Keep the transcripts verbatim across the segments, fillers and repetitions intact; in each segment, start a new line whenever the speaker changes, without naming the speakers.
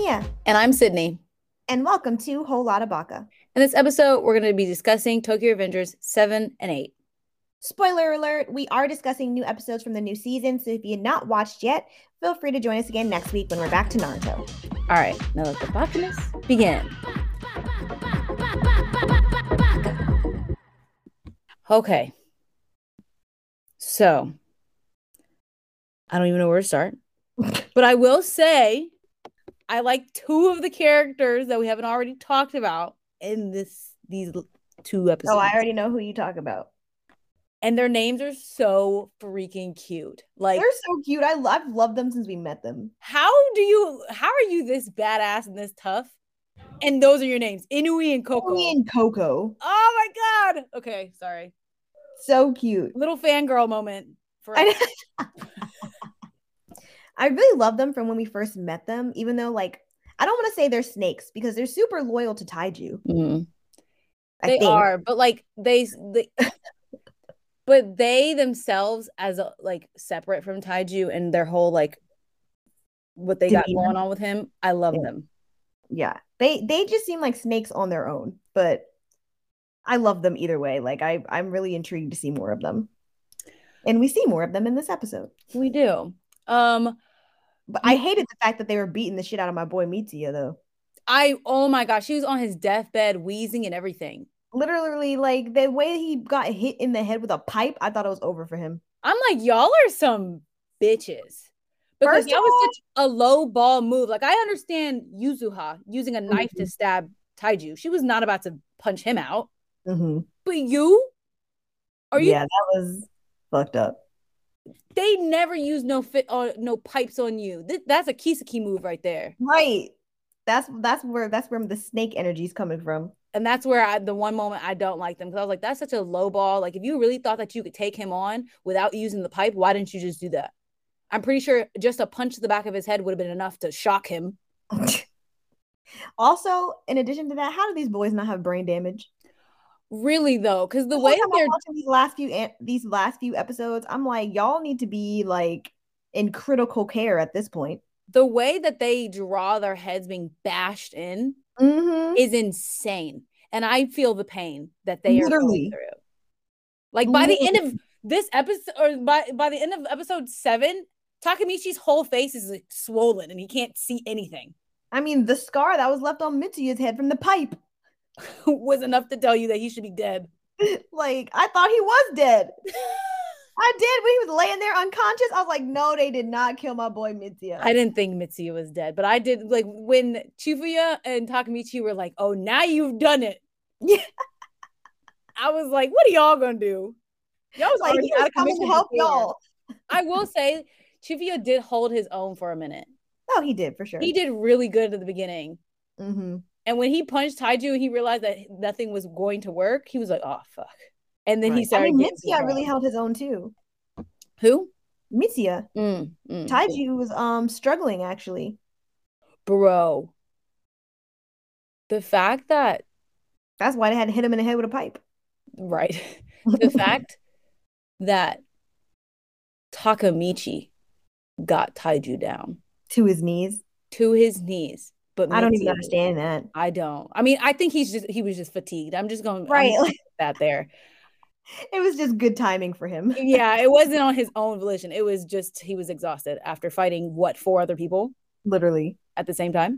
Mia.
And I'm Sydney.
And welcome to Whole Lotta Baka.
In this episode, we're going to be discussing Tokyo Revengers seven and eight.
Spoiler alert, we are discussing new episodes from the new season, so if you've not watched yet, feel free to join us again next week when we're back to Naruto.
All right, now let the Bakaness begin. Okay. So, I don't even know where to start. But I will say, I like two of the characters that we haven't already talked about in this these two episodes.
Oh, I already know who you talk about.
And their names are so freaking cute. Like,
they're so cute. I love, I've loved them since we met them.
How do you how are you this badass and this tough? And those are your names, Inui and Coco.
Inui and Coco.
Oh my god. Okay, sorry.
So cute.
Little fangirl moment for
I, I really love them from when we first met them, even though, like, I don't want to say they're snakes because they're super loyal to Taiju.
Mm-hmm. They think. are, but like they, they but they themselves as a, like separate from Taiju and their whole like what they got going on with him, I love
yeah.
them.
Yeah, they they just seem like snakes on their own, but I love them either way. Like I I'm really intrigued to see more of them, and we see more of them in this episode.
We do. Um,
but I hated the fact that they were beating the shit out of my boy Mitsuya though.
I oh my gosh, he was on his deathbed wheezing and everything.
Literally, like the way he got hit in the head with a pipe, I thought it was over for him.
I'm like, y'all are some bitches. Because
First
that was such a low ball move. Like, I understand Yuzuha using a knife mm-hmm. to stab Taiju. She was not about to punch him out.
Mm-hmm.
But you? Are you?
Yeah, that was fucked up.
They never use no fit or no pipes on you. This, that's a Kiseki move right there.
Right. That's that's where that's where the snake energy is coming from.
And that's where I, the one moment I don't like them, because I was like, that's such a low ball. Like, if you really thought that you could take him on without using the pipe, why didn't you just do that? I'm pretty sure just a punch to the back of his head would have been enough to shock him.
Also, in addition to that, how do these boys not have brain damage?
Really though, because the, the way they're
watching these last few these last few episodes, I'm like, y'all need to be like in critical care at this point.
The way that they draw their heads being bashed in
mm-hmm.
is insane. And I feel the pain that they Literally. are going through. Like by Literally. the end of this episode, or by, by the end of episode seven, Takemichi's whole face is like swollen and he can't see anything.
I mean, the scar that was left on Mitsuya's head from the pipe
was enough to tell you that he should be dead.
Like, I thought he was dead. I did when he was laying there unconscious. I was like, no, they did not kill my boy Mitsuya.
I didn't think Mitsuya was dead, but I did. Like when Chifuya and Takemichi were like, "Oh, now you've done it."
Yeah,
I was like, "What are y'all gonna do?" Y'all was
like,
already out of commission
to help before. y'all.
I will say, Chifuya did hold his own for a minute.
Oh, he did for sure.
He did really good at the beginning.
Mm-hmm.
And when he punched Taiju and he realized that nothing was going to work, he was like, "Oh fuck." And then right. he started.
I mean, Mitsuya really held his own too.
Who?
Mitsuya.
Mm, mm.
Taiju was um struggling actually.
Bro. The fact that
that's why they had to hit him in the head with a pipe.
Right. The fact that Takemichi got Taiju down
to his knees.
To his knees. But
I Mitsuya, don't even understand that.
I don't. I mean, I think he's just he was just fatigued. I'm just going
right
I'm that there.
It was just good timing for him.
Yeah, it wasn't on his own volition. It was just he was exhausted after fighting what four other people,
literally
at the same time.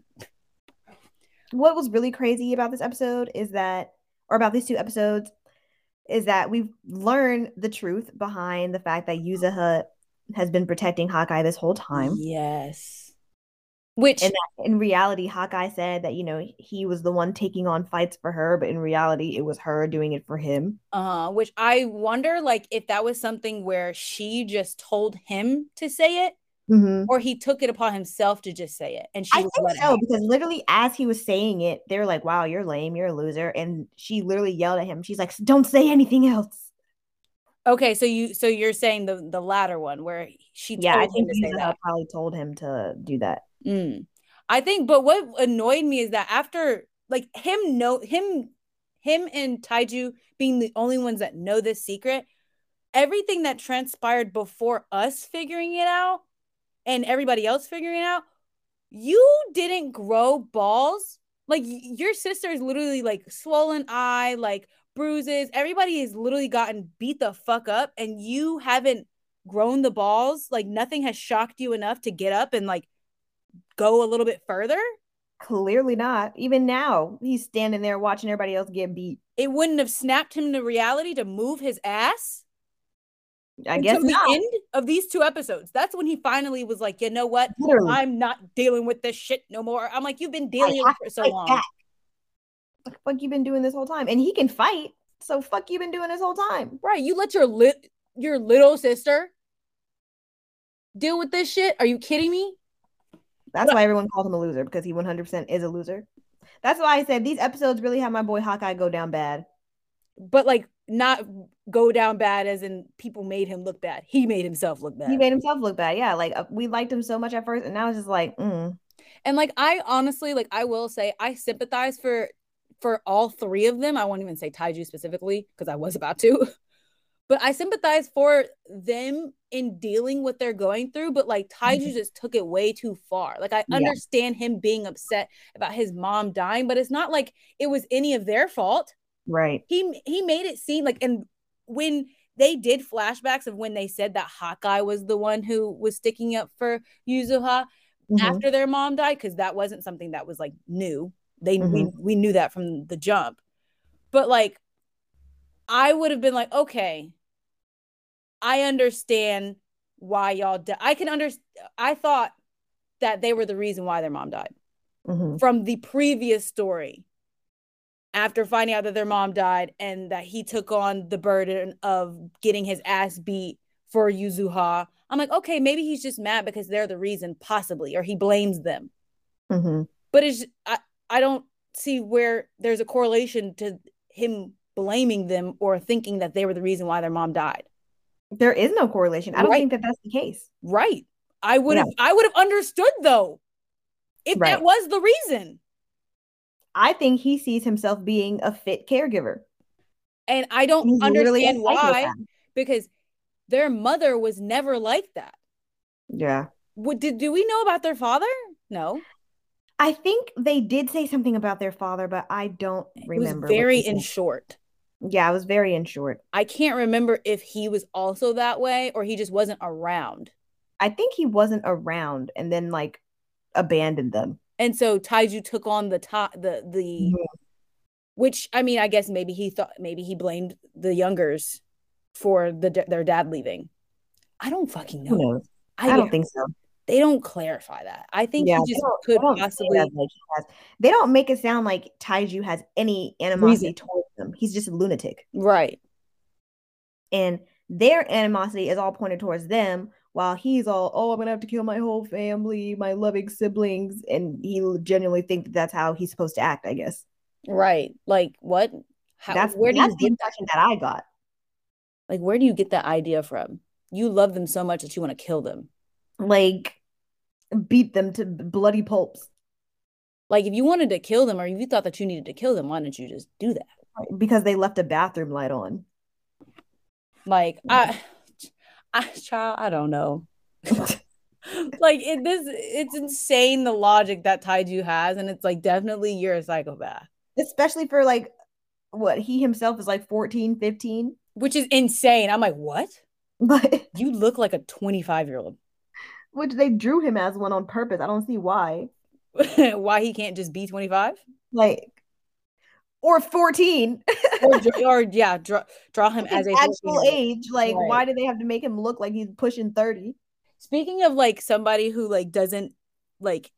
What was really crazy about this episode is that, or about these two episodes, is that we've learned the truth behind the fact that Yuzuha has been protecting Hawkeye this whole time.
Yes. Which
and that in reality, Hawkeye said that, you know, he was the one taking on fights for her, but in reality, it was her doing it for him.
Uh, which I wonder, like, if that was something where she just told him to say it,
mm-hmm.
or he took it upon himself to just say it. And she
I think so, because literally as he was saying it, they were like, "Wow, you're lame, you're a loser," and she literally yelled at him. She's like, "Don't say anything else."
Okay, so you so you're saying the the latter one where she
yeah,
told
I think
him to say that.
Probably told him to do that.
Mm. I think, but what annoyed me is that after like him know him him and Taiju being the only ones that know this secret, everything that transpired before us figuring it out and everybody else figuring it out you didn't grow balls. Like your sister is literally like swollen eye, like bruises. Everybody has literally gotten beat the fuck up, and you haven't grown the balls. Like nothing has shocked you enough to get up and like go a little bit further.
Clearly not. Even now, he's standing there watching everybody else get beat.
It wouldn't have snapped him to reality to move his ass.
I guess
until
not.
the end of these two episodes. That's when he finally was like, you know what?
Literally.
I'm not dealing with this shit no more. I'm like, you've been dealing with it for so long. Back.
What the fuck you been doing this whole time? And he can fight. So fuck you been doing this whole time.
Right. You let your lit your little sister deal with this shit? Are you kidding me?
That's why everyone called him a loser, because he one hundred percent is a loser. That's why I said these episodes really have my boy Hawkeye go down bad.
But like not go down bad as in people made him look bad. He made himself look bad.
He made himself look bad. Yeah. Like uh, we liked him so much at first, and now it's just like, mm.
And like I honestly, like I will say I sympathize for for all three of them. I won't even say Taiju specifically because I was about to. But I sympathize for them in dealing with what they're going through. But like Taiju mm-hmm. just took it way too far. Like I yeah. understand him being upset about his mom dying, but it's not like it was any of their fault.
Right.
He he made it seem like, and when they did flashbacks of when they said that Hawkeye was the one who was sticking up for Yuzuha mm-hmm. after their mom died, because that wasn't something that was like new. They mm-hmm. we, we knew that from the jump. But like I would have been like, okay, I understand why y'all di- I can understand. I thought that they were the reason why their mom died mm-hmm. from the previous story. After finding out that their mom died and that he took on the burden of getting his ass beat for Yuzuha, I'm like, okay, maybe he's just mad because they're the reason, possibly, or he blames them. Mm-hmm. But it's I, I don't see where there's a correlation to him blaming them or thinking that they were the reason why their mom died.
There is no correlation. I don't
right.
think that that's the case.
Right. I would have. Yeah. I would have understood though, if right. that was the reason.
I think he sees himself being a fit caregiver.
And I don't He's understand why, because their mother was never like that.
Yeah.
What did do we know about their father? No.
I think they did say something about their father, but I don't remember.
It was very in short.
Yeah, it was very in short.
I can't remember if he was also that way or he just wasn't around.
I think he wasn't around and then like abandoned them.
And so Taiju took on the top, the the, mm-hmm. which I mean, I guess maybe he thought maybe he blamed the youngers for the their dad leaving. I don't fucking know.
Who knows? I, I don't think so.
They don't clarify that. I think yeah, he just could possibly.
Like he has, they don't make it sound like Taiju has any animosity reason. towards them. He's just a lunatic,
right? And
their animosity is all pointed towards them. While he's all, oh, I'm gonna have to kill my whole family, my loving siblings, and he genuinely think that that's how he's supposed to act, I guess.
Right? Like what?
How, that's where do that's you the impression that? that I got.
Like, where do you get that idea from? You love them so much that you want to kill them,
like beat them to bloody pulps.
Like, if you wanted to kill them, or if you thought that you needed to kill them, why didn't you just do that?
Because they left a bathroom light on.
Like I. I, child, I don't know. Like it, this, it's insane the logic that Taiju has, and it's like definitely you're a psychopath,
especially for like what he himself is like fourteen, fifteen,
which is insane. I'm like, what? But you look like a twenty-five year old.
Which they drew him as one on purpose. I don't see why.
Why he can't just be twenty-five?
Like. Or fourteen.
or, or yeah, draw, draw him as a
actual age. Like, right. Why do they have to make him look like he's pushing thirty?
Speaking of like somebody who like doesn't like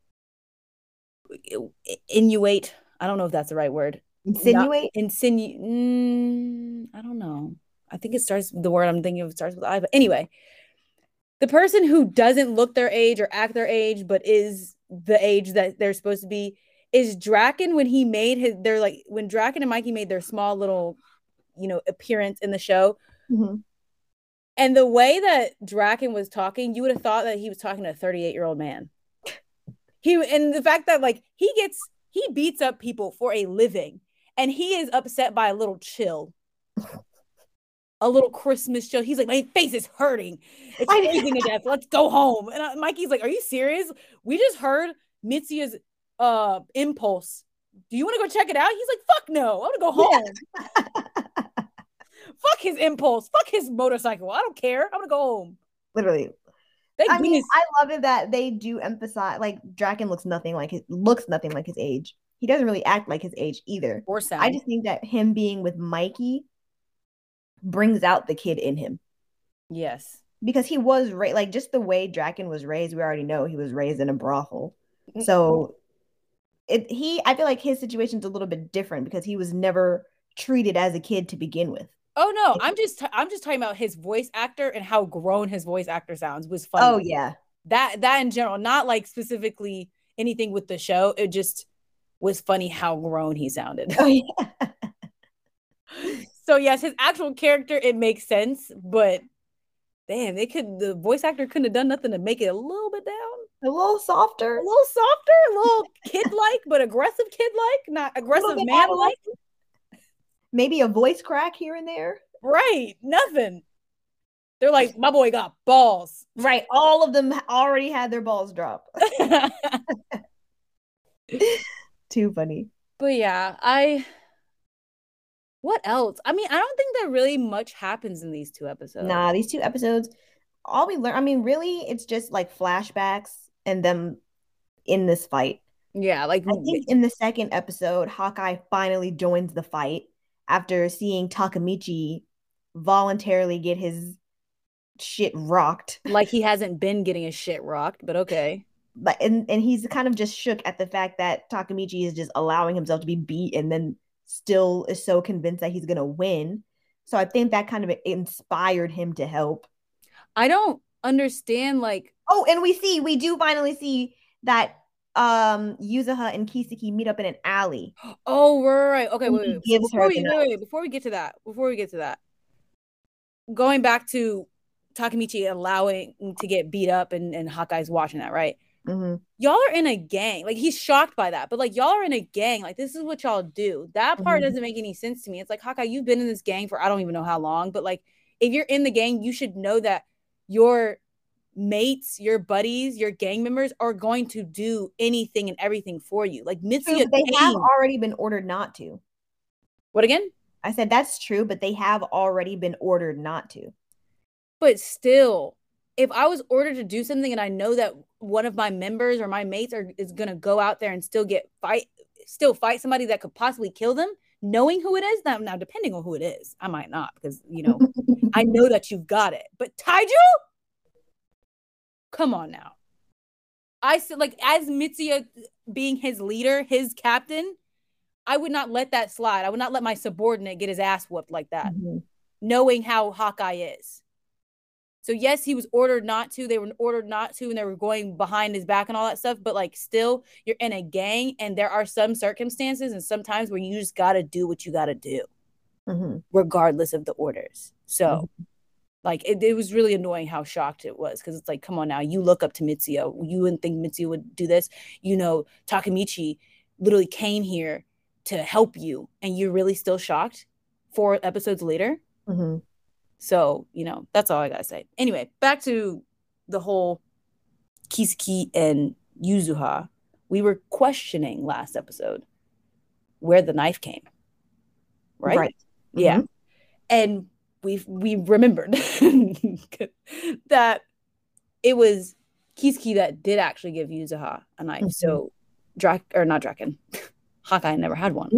innuate, I don't know if that's the right word.
Insinuate?
Insinu mm, I don't know. I think it starts the word I'm thinking of starts with I, but anyway. The person who doesn't look their age or act their age, but is the age that they're supposed to be, is Draken when he made his, they're like, when Draken and Mikey made their small little, you know, appearance in the show. Mm-hmm. And the way that Draken was talking, you would have thought that he was talking to a thirty-eight year old man. He, and the fact that like, he gets, he beats up people for a living and he is upset by a little chill. a little Christmas show. He's like, my face is hurting. It's freezing to death. Let's go home. And I, Mikey's like, are you serious? We just heard Mitsuya's uh impulse. Do you want to go check it out? He's like, fuck no. I want to go home. Yeah. Fuck his impulse. Fuck his motorcycle. I don't care. I'm going to go home.
Literally. Thank I goodness. mean, I love it that they do emphasize, like, Draken looks nothing like his, looks nothing like his age. He doesn't really act like his age either.
Or sound.
I just think that him being with Mikey brings out the kid in him.
Yes.
Because he was raised, like, just the way Draken was raised, we already know he was raised in a brothel. So it he I feel like his situation's a little bit different because he was never treated as a kid to begin with.
Oh no, I'm just I'm just talking about his voice actor and how grown his voice actor sounds was funny.
Oh yeah.
That that in general, not like specifically anything with the show. It just was funny how grown he sounded.
Oh yeah.
So yes, his actual character, it makes sense, but damn, they could the voice actor couldn't have done nothing to make it a little bit down.
A little softer.
A little softer, a little kid-like, but aggressive kid-like, not aggressive man-like.
Maybe a voice crack here and there.
Right. Nothing. They're like, my boy got balls.
Right. All of them already had their balls drop. Too funny.
But yeah, I what else? I mean, I don't think that really much happens in these two episodes.
Nah, these two episodes, all we learn, I mean, really, it's just like flashbacks and them in this fight.
Yeah, like
I think in the second episode, Hawkeye finally joins the fight after seeing Takemichi voluntarily get his shit rocked.
Like he hasn't been getting his shit rocked, but okay.
But and, and he's kind of just shook at the fact that Takemichi is just allowing himself to be beat and then still is so convinced that he's gonna win. So I think that kind of inspired him to help.
I don't understand, like
oh, and we see we do finally see that um Yuzuha and Kiseki meet up in an alley.
Oh right, okay, wait, wait. So before we wait, wait, before we get to that, before we get to that, going back to Takemichi allowing to get beat up and, and Hawkeye's watching that, right?
Mm-hmm.
Y'all are in a gang. Like he's shocked by that, but like y'all are in a gang. Like this is what y'all do. That part mm-hmm. doesn't make any sense to me. It's like, Hawkeye, you've been in this gang for I don't even know how long, but like if you're in the gang, you should know that your mates, your buddies, your gang members are going to do anything and everything for you. Like Mitsuya,
they have already been ordered not to.
What again?
I said that's true, but they have already been ordered not to.
But still, if I was ordered to do something and I know that one of my members or my mates are is gonna go out there and still get fight, still fight somebody that could possibly kill them, knowing who it is, now, now depending on who it is, I might not because you know I know that you've got it. But Taiju, come on now. I said like as Mitsuya being his leader, his captain, I would not let that slide. I would not let my subordinate get his ass whooped like that, mm-hmm. knowing how Hawkeye is. So yes, he was ordered not to. They were ordered not to, and they were going behind his back and all that stuff. But like, still, you're in a gang, and there are some circumstances and sometimes where you just gotta do what you gotta do,
mm-hmm.
regardless of the orders. So, mm-hmm. like, it, it was really annoying how shocked it was because it's like, come on now, you look up to Mitsuya. You wouldn't think Mitsuya would do this. You know, Takemichi literally came here to help you, and you're really still shocked four episodes later.
Mm-hmm.
So, you know, that's all I gotta say. Anyway, back to the whole Kiseki and Yuzuha. We were questioning last episode where the knife came. Right?
Right.
Yeah. Mm-hmm. And we we remembered that it was Kiseki that did actually give Yuzuha a knife. Mm-hmm. So, Drak or not Draken. Hawkeye never had one.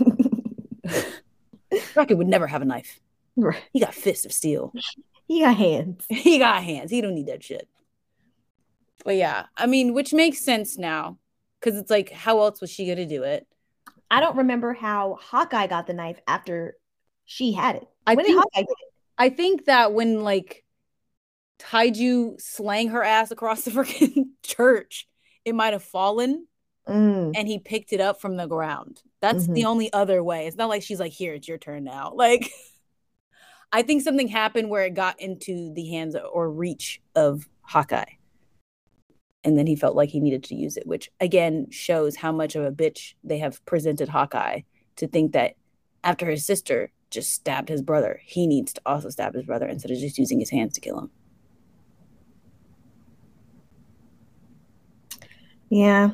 Draken would never have a knife.
Right.
He got fists of steel.
He got hands.
He got hands. He don't need that shit. But yeah, I mean, which makes sense now. Because it's like, how else was she going to do it?
I don't remember how Hawkeye got the knife after she had it.
I
when
think,
did Hawkeye get it?
I think that when, like, Taiju slang her ass across the freaking church, it might have fallen.
Mm.
And he picked it up from the ground. That's
mm-hmm.
the only other way. It's not like she's like, here, it's your turn now. Like... I think something happened where it got into the hands or reach of Hawkeye. And then he felt like he needed to use it, which again shows how much of a bitch they have presented Hawkeye to think that after his sister just stabbed his brother. He needs to also stab his brother instead of just using his hands to kill him.
Yeah.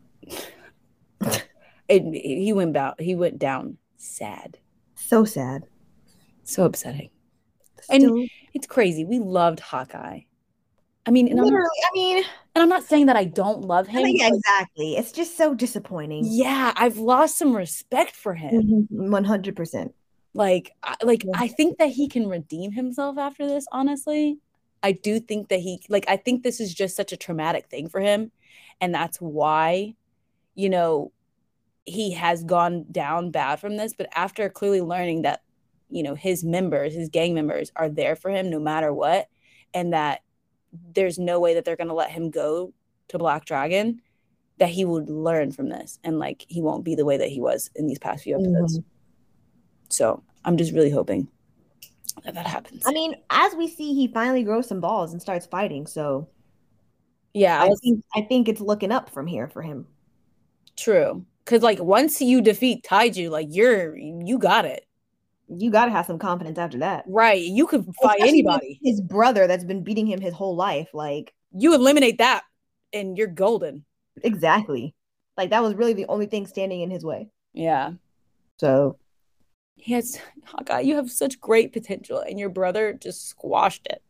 it, it, he went down. He went down sad.
So sad.
So upsetting. Still, and it's crazy. We loved Hawkeye. I mean, and
literally.
I'm,
I mean,
and I'm not saying that I don't love him.
Yeah, exactly. It's just so disappointing.
Yeah, I've lost some respect for him.
One hundred percent.
Like, I, like yeah. I think that he can redeem himself after this. Honestly, I do think that he, like, I think this is just such a traumatic thing for him, and that's why, you know, he has gone down bad from this. But after clearly learning that, you know, his members, his gang members, are there for him no matter what, and that there's no way that they're going to let him go to Black Dragon, that he would learn from this and like he won't be the way that he was in these past few episodes. Mm-hmm. So I'm just really hoping that that happens.
I mean, as we see, he finally grows some balls and starts fighting. So
yeah,
I, I was, think I think it's looking up from here for him.
True, because like once you defeat Taiju, like you're you got it.
You got to have some confidence after that.
Right. You could fight Especially anybody.
His brother that's been beating him his whole life. Like,
you eliminate that and you're golden.
Exactly. Like, that was really the only thing standing in his way.
Yeah.
So.
Yes. Hawkeye, you have such great potential and your brother just squashed it.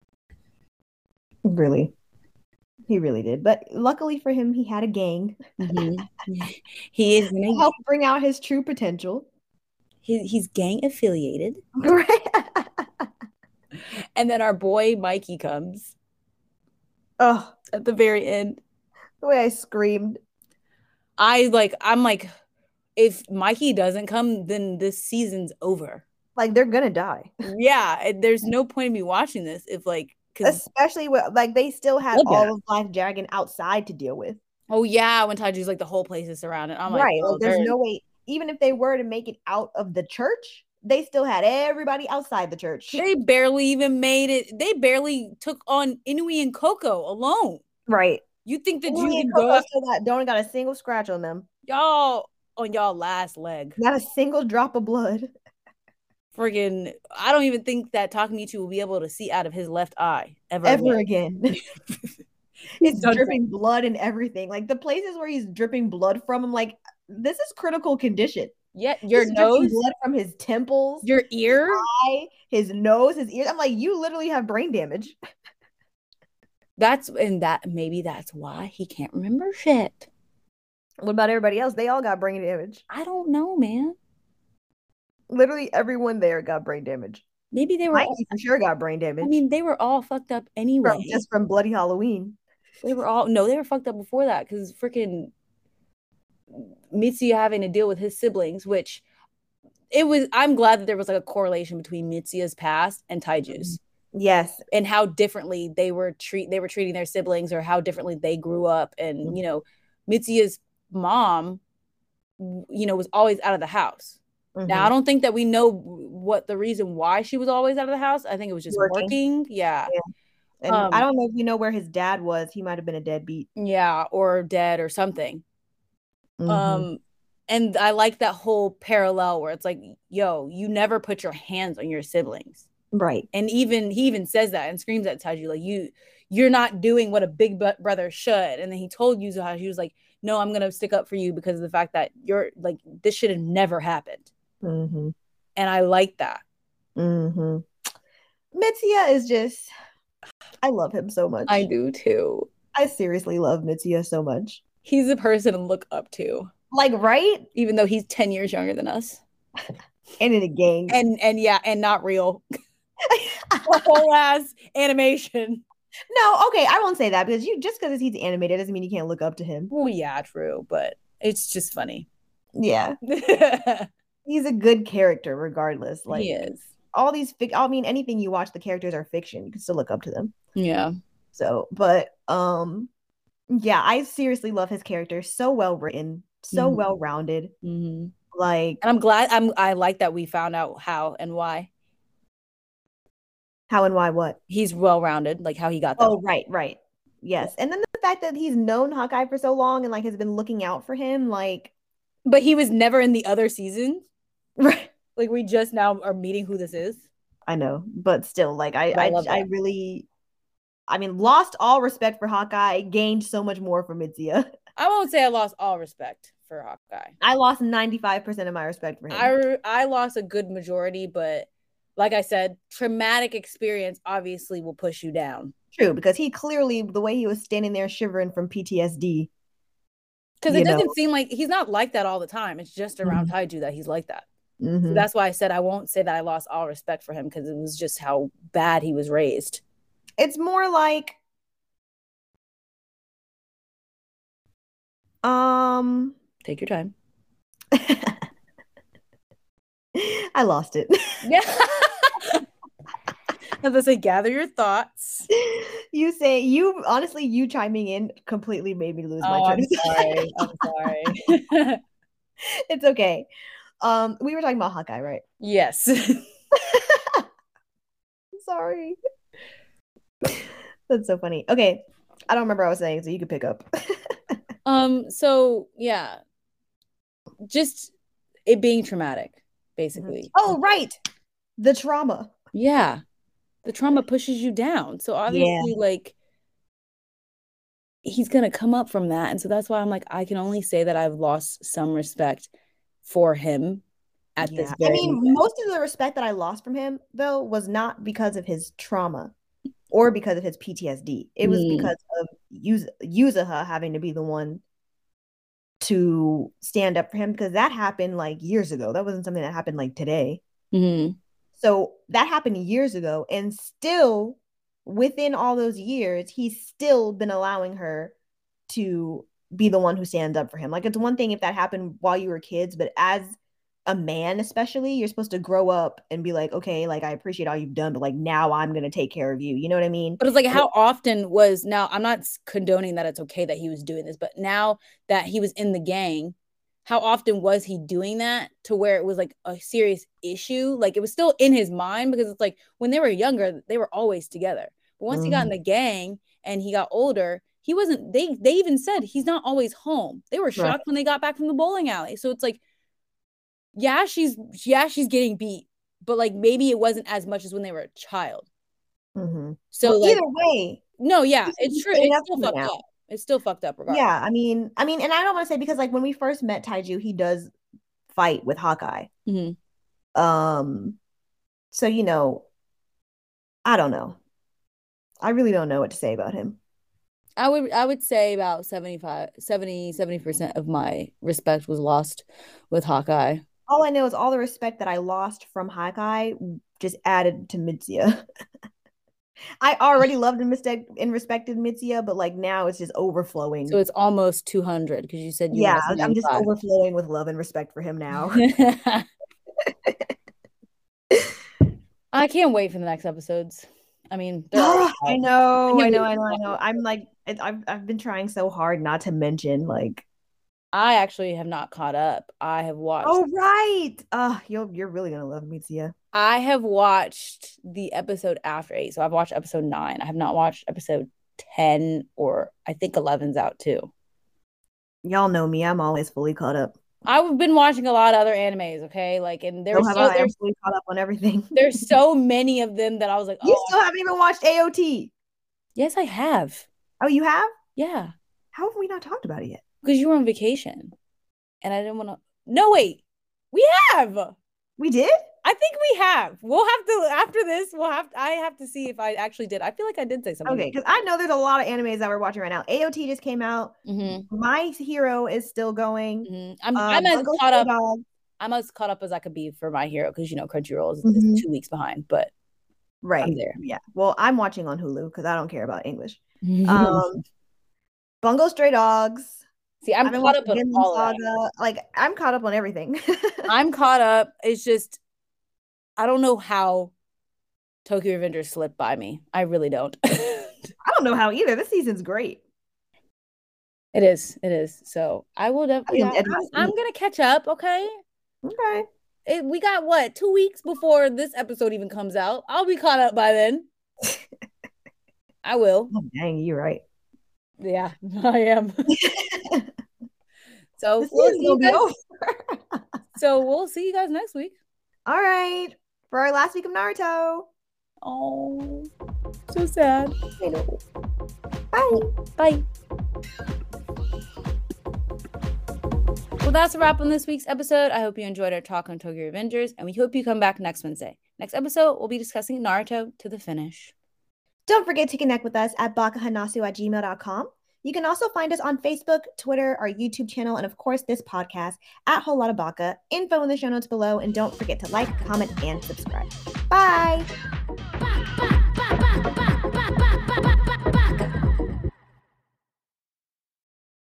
Really. He really did. But luckily for him, he had a gang.
Mm-hmm. He is
going to help bring out his true potential.
He, he's gang affiliated. And then our boy Mikey comes.
Oh,
at the very end.
The way I screamed.
I like, I'm like, if Mikey doesn't come, then this season's over.
Like, they're gonna die.
Yeah. There's no point in me watching this if like,
especially with like they still had all of Black Dragon outside to deal with.
Oh yeah, when Taiju's like the whole place is surrounded. I'm like,
right.
Oh,
like, there's no way. Even if they were to make it out of the church, they still had everybody outside the church.
They barely even made it. They barely took on Inui and Coco alone.
Right.
You think that
Inui
you
and
can go?
Still got, don't got a single scratch on them.
Y'all on y'all last leg.
Not a single drop of blood.
Friggin', I don't even think that Takemichi will be able to see out of his left eye ever,
ever again. again. It's
Done
dripping for. blood and everything. Like the places where he's dripping blood from, I'm like, this is critical condition.
Yeah, your
he's
nose,
blood from his temples,
your ear,
his eye, his nose, his ears. I'm like, you literally have brain damage.
That's and that maybe that's why he can't remember shit.
What about everybody else? They all got brain damage.
I don't know, man.
Literally everyone there got brain damage.
Maybe they were
Mikey all, for sure got brain damage.
I mean, they were all fucked up anyway.
From, just from Bloody Halloween.
They were all no, they were fucked up before that because freaking Mitsuya having to deal with his siblings, which it was. I'm glad that there was like a correlation between Mitsuya's past and Taiju's.
Yes,
and how differently they were treat they were treating their siblings, or how differently they grew up, and mm-hmm. you know, Mitsuya's mom, you know, was always out of the house. Mm-hmm. Now I don't think that we know what the reason why she was always out of the house. I think it was just working. working. Yeah. yeah.
And um, I don't know if we know where his dad was. He might have been a deadbeat.
Yeah, or dead or something. Mm-hmm. Um, and I like that whole parallel where it's like, yo, you never put your hands on your siblings.
Right.
And even he even says that and screams at Taiju, like, you, you're not doing what a big brother should. And then he told Yuzuha, he was like, no, I'm going to stick up for you because of the fact that you're like, this should have never happened.
Mm-hmm.
And I like that.
Mm-hmm. Mitsuya is just, I love him so much.
I do too.
I seriously love Mitsuya so much.
He's a person to look up to.
Like, right?
Even though he's ten years younger than us.
And in a gang.
And, and yeah, and not real. A whole ass animation.
No, okay, I won't say that because you just because he's animated doesn't mean you can't look up to him.
Oh yeah, true, but it's just funny.
Yeah. He's a good character regardless. Like,
he is.
All these fic- I mean, anything you watch, the characters are fiction. You can still look up to them.
Yeah.
So, but um yeah, I seriously love his character. So well written, so mm-hmm. well rounded.
Mm-hmm.
Like,
and I'm glad I'm I like that we found out how and why.
How and why what?
He's well rounded, like how he got that.
Oh, right, right. Yes. And then the fact that he's known Hawkeye for so long and like has been looking out for him, like,
but he was never in the other seasons.
Right.
Like we just now are meeting who this is.
I know, but still, like I,
But I
I,
love
I
that.
really, I mean, lost all respect for Hawkeye, gained so much more from Mitsuya.
I won't say I lost all respect for Hawkeye.
I lost ninety-five percent of my respect for him.
I I lost a good majority, but like I said, traumatic experience obviously will push you down.
True, because he clearly, the way he was standing there shivering from P T S D.
Because it
you know.
doesn't seem like he's not like that all the time. It's just around
Mhm.
Taiju that he's like that.
Mhm.
So that's why I said I won't say that I lost all respect for him because it was just how bad he was raised.
It's more like um
Take your time.
I lost it.
Yeah. As I say, gather your thoughts.
You say you honestly, you chiming in completely made me lose
oh,
my train
I'm
of thought.
sorry. I'm sorry.
It's okay. Um, we were talking about Hawkeye, right?
Yes.
Sorry. That's so funny. Okay. I don't remember what I was saying, so you could pick up.
um, so yeah. Just it being traumatic, basically.
Oh, right. The trauma.
Yeah. The trauma pushes you down. So obviously,
yeah.
like he's gonna come up from that. And so that's why I'm like, I can only say that I've lost some respect for him at
yeah.
this very
I mean,
moment.
most of the respect that I lost from him, though, was not because of his trauma or because of his P T S D. It was mm. because of Yuz- Yuzuha having to be the one to stand up for him, because that happened like years ago. That wasn't something that happened like today.
Mm-hmm.
So that happened years ago, and still within all those years, he's still been allowing her to be the one who stands up for him. Like, it's one thing if that happened while you were kids, but as a man, especially, you're supposed to grow up and be like, okay, like I appreciate all you've done, but like now I'm gonna take care of you. You know what I mean?
But it's like, how often was now? I'm not condoning that it's okay that he was doing this, but now that he was in the gang, how often was he doing that to where it was like a serious issue? Like it was still in his mind, because it's like when they were younger, they were always together. But once mm. he got in the gang and he got older, he wasn't. They they even said he's not always home. They were shocked right. when they got back from the bowling alley. So it's like, yeah, she's yeah she's getting beat, but like maybe it wasn't as much as when they were a child.
Mm-hmm.
So
well,
like,
either way,
no, yeah, it's true. It's still fucked now. up. It's still fucked up. Regardless.
Yeah, I mean, I mean, and I don't want to say, because like when we first met Taiju, he does fight with Hawkeye.
Mm-hmm.
Um, so you know, I don't know. I really don't know what to say about him.
I would I would say about seventy-five, seventy, seventy percent of my respect was lost with Hawkeye.
All I know is all the respect that I lost from Hawkeye just added to Mitsuya. I already loved and, mistake, and respected Mitsuya, but like now it's just overflowing.
So it's almost two hundred, because you said you
yeah, I'm just overflowing with love and respect for him now.
I can't wait for the next episodes. I mean,
I know, I know, I know, I know. I'm like, I've I've been trying so hard not to mention like.
I actually have not caught up. I have watched.
Oh right. Uh you're you're really gonna love Mitsuya.
I have watched the episode after eight. So I've watched episode nine. I have not watched episode ten, or I think eleven's out too.
Y'all know me. I'm always fully caught up.
I've been watching a lot of other animes, okay? Like, and there's
so,
so,
there's fully caught up on everything.
There's so many of them that I was like,
you
oh,
still haven't even watched A O T.
Yes, I have.
Oh, you have?
Yeah.
How have we not talked about it yet?
Because you were on vacation, and I didn't want to. No, wait, we have.
We did?
I think we have. We'll have to, after this, we'll have to, I have to see if I actually did. I feel like I did say something.
Okay, because I know there's a lot of animes that we're watching right now. A O T just came out.
Mm-hmm.
My Hero is still going.
Mm-hmm. I'm, um, I'm as caught up. Dog. I'm as caught up as I could be for My Hero, because, you know, Crunchyroll is, mm-hmm. is two weeks behind, but
right.
I'm there.
Yeah. Well, I'm watching on Hulu because I don't care about English. um, Bungo Stray Dogs.
See, I'm caught up on all
Saga. Of that. Like, I'm caught up on everything.
I'm caught up. It's just, I don't know how Tokyo Revengers slipped by me. I really don't.
I don't know how either. This season's great.
It is. It is. So I will definitely. Yeah, I'm, I'm gonna catch up. Okay.
Okay.
It, we got what, two weeks before this episode even comes out. I'll be caught up by then. I will.
Oh, dang, you're right.
Yeah, I am. So we'll see you guys. So we'll see you guys next week.
All right. For our last week of Naruto.
Oh, so sad.
I know. Bye.
Bye. Well, that's a wrap on this week's episode. I hope you enjoyed our talk on Tokyo Revengers, and we hope you come back next Wednesday. Next episode, we'll be discussing Naruto to the finish.
Don't forget to connect with us at bakahanasu at gmail dot com. You can also find us on Facebook, Twitter, our YouTube channel, and of course, this podcast at Whole Lotta Baka. Info in the show notes below, and don't forget to like, comment, and subscribe. Bye! Bye, bye, bye, bye, bye.